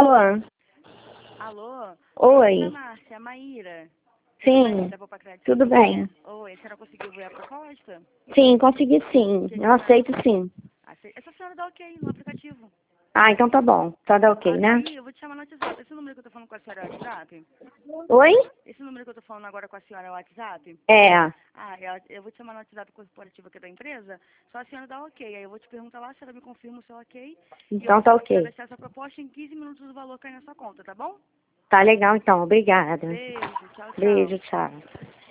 Alô? Alô? Oi. Oi, Márcia, Maíra. Sim, tudo bem. Oi, a senhora conseguiu ver a proposta? Sim, consegui sim. Eu aceito sim. Essa senhora dá ok no aplicativo. Ah, então tá bom. Só dá ok, né? Aí eu vou te chamar no WhatsApp. Esse número que eu tô falando com a senhora é o WhatsApp? Oi? Esse número que eu tô falando agora com a senhora é o WhatsApp? É. Ah, eu vou te chamar no WhatsApp corporativo aqui da empresa, só a senhora dá ok. Aí eu vou te perguntar lá, a senhora me confirma o seu ok. E eu Então vou tá começar a ok. deixar essa proposta em 15 minutos o valor cair na sua conta, tá bom? Tá legal então. Obrigada. Beijo, tchau, tchau. Beijo, tchau.